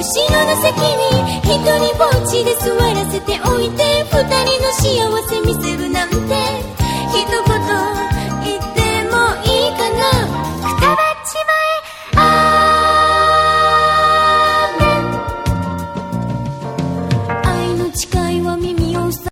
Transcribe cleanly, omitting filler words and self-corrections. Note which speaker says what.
Speaker 1: 後ろの席に一人ぼっちで座らせておいて、二